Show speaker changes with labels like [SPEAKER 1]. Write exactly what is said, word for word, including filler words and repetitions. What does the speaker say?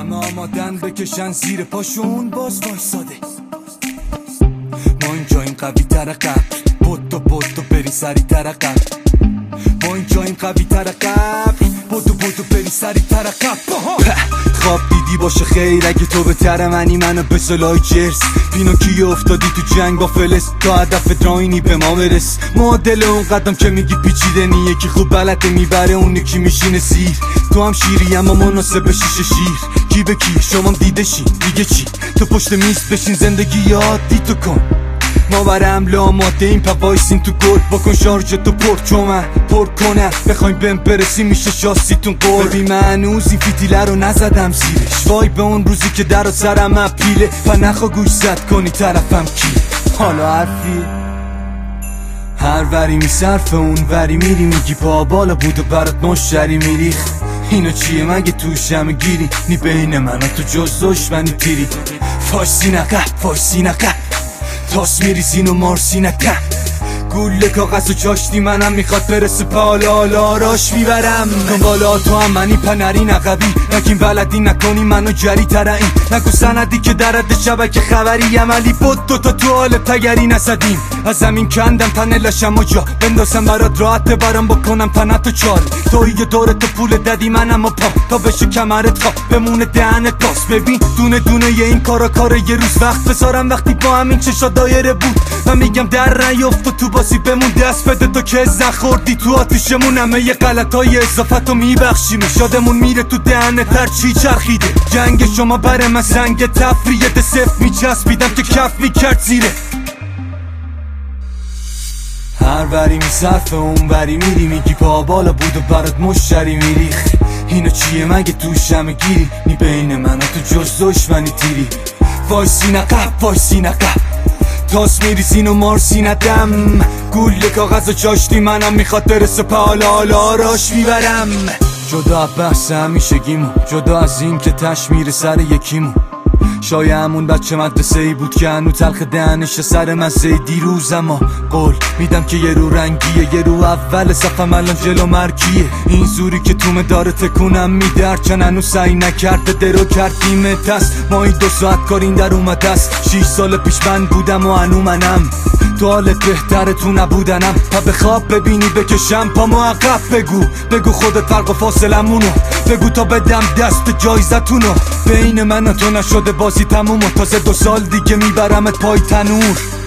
[SPEAKER 1] همه آمادن بکشن زیر پاشون باز وایساده. ما اینجاییم قوی تر قبل، پتو پتو بری سری تر قبل. ما اینجاییم قوی تر قبل، پتو پتو بری سری تر قبل. خواب دیدی باشه خیر اگه تو بهتر منی، منو به سلای جرس پینوکیو افتادی تو جنگ با فلس تا هدف دراینی به ما برس. معادل اون قدم که میگی پیچیده نی، یکی خوب بلده میبره اون یکی میشینه سیر. تو هم شیری اما مناسب شیشه شیر، کی به کی شما دیده شین دیگه چی. تو پشت میز بشین زندگی عادی تو کن، ما بر حمله آماده این پا وایسین تو گل. بکن شارژ تو پر چومن پر کنن، بخوایم بهم برسی میشه شاستیتون قول. ببین من هنوز این فیتیله رو نزدم زیرش، وای به اون روزی که در و سرم اپیله. پا نخوا گوش زد کنی طرفم کی حالا حرفی هر وری می صرف اون وری میری، میگی پا بالا بود و برات مشتری میریخ. اینو چیه مگه توش همه گیری، نی بین من و تو جز دشمنی تیری. فایسی نقه فایسی نقه تاس میریزین و مارسی نکن. گوله کاغذ و چاشتی منم میخواد برسه پالا حالا راش میبرم. بالا تو هم منی پنری نقبی، نکیم بلدی نکنی منو جری ترعیم. نگو سندی که درد شبکه خبری عملی بود دوتا تو حال تگری نزدیم. از زمین کندم تنه لشم و جا بندازم برات راحت برم بکنم تنت و چال. توی دورت پول دادی منم و پا تا بشه کمرت خواب بمونه دهنت باز. ببین دونه دونه یه این کارا کاره یه روز وقت بذارم وقتی با همین چشا دایره بود. من میگم در نیفت و تو باسی بمون دست بده تو که از نخوردی تو آتیشمون. همه یه غلطای اضافتو میبخشیم، شادمون میره تو دهنت هر چی چرخیده. جنگ شما بره من سنگ تفریه ده صف میچسبیدم که کف میکرد زیره. هر وری میصرف اون وری میری، میگی پا بالا بود و برات مشتری میریخ. اینو چیه مگه توش همه گیری، نی بین من و تو جز دشمنی تیری. وایسی نقب وایسی نقب تاس میریزین و مارسی ندم. گوله کاغذ و چاشتی منم میخواد برسه پالا حالا راش میبرم. جدا از بحث همیشگیمون، جدا از این که تش میره سر یکیمون. شاید همون بچه مدرسه ای بود که هنو تلخ دهنش سر مزه دیروز. اما قول میدم که یه رو رنگیه، یه رو اول صفم الان جلو مرگیه. این زوری که تومه داره تکونم میده، هرچن هنو سعی نکرده درو کردیم دست. ما این دو ساعت کار این در اومده است، شیش سال پیش من بودم و هنو منم. تو حالت بهتره تو نبودنم، تا به خواب ببینی بکشم پامو عقب. بگو بگو خودت فرق و فاصلمونو بگو تا بدم دست جایزتونو. بین من و تو نشده بازی تموم و تازه دو سال دیگه میبرمت پای تنور.